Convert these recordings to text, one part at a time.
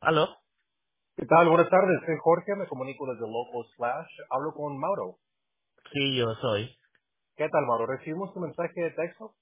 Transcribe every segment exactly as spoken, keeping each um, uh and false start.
¿Aló? ¿Qué tal? Buenas tardes, soy Jorge, me comunico desde Local Slash. Hablo con Mauro. Sí, yo soy. ¿Qué tal, Mauro? Recibimos tu mensaje de texto.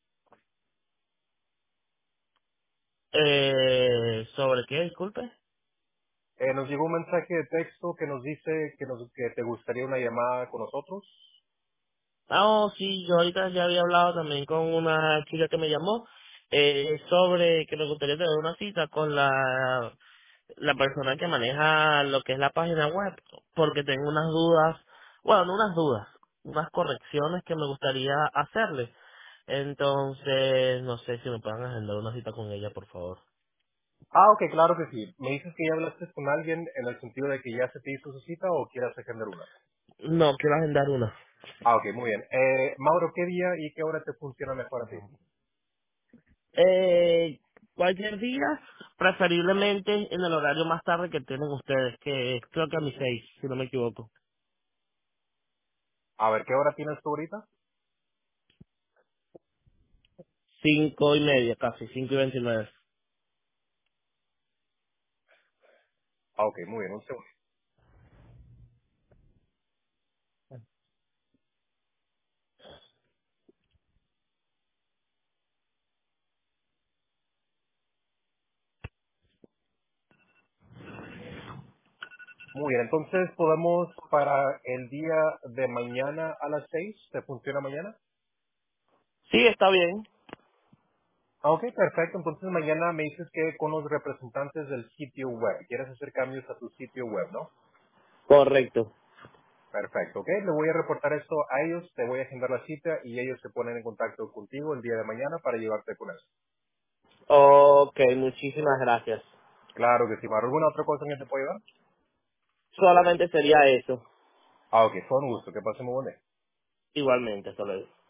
Eh, ¿sobre qué? Disculpe. Eh, nos llegó un mensaje de texto que nos dice que, nos, que te gustaría una llamada con nosotros. Ah, oh, sí, yo ahorita ya había hablado también con una chica que me llamó eh, sobre que me gustaría tener una cita con la, la persona que maneja lo que es la página web, porque tengo unas dudas, bueno, no unas dudas, unas correcciones que me gustaría hacerle. Entonces, no sé si me pueden agendar una cita con ella, por favor. Ah, ok, claro que sí. ¿Me dices que ya hablaste con alguien en el sentido de que ya se te hizo su cita o quieras agendar una? No, quiero agendar una. Ah, ok, muy bien. Eh, Mauro, ¿qué día y qué hora te funciona mejor a ti? Eh, cualquier día, preferiblemente en el horario más tarde que tienen ustedes, que es creo que a mis seis, si no me equivoco. A ver, ¿qué hora tienes tú ahorita? Cinco y media casi, cinco y veintinueve. Ah, ok, muy bien, un segundo. Muy bien, entonces podemos para el día de mañana a las seis, ¿te funciona mañana? Sí, está bien. Ah, ok, perfecto. Entonces mañana me dices que con los representantes del sitio web. ¿Quieres hacer cambios a tu sitio web, no? Correcto. Perfecto, ok. Le voy a reportar esto a ellos, te voy a agendar la cita y ellos se ponen en contacto contigo el día de mañana para llevarte con eso. Ok, muchísimas gracias. Claro que sí, Mar. ¿Alguna otra cosa en que te pueda ayudar? Solamente sería eso. Ah, ok, fue un gusto. Que pasemos buen día. Igualmente, hasta luego.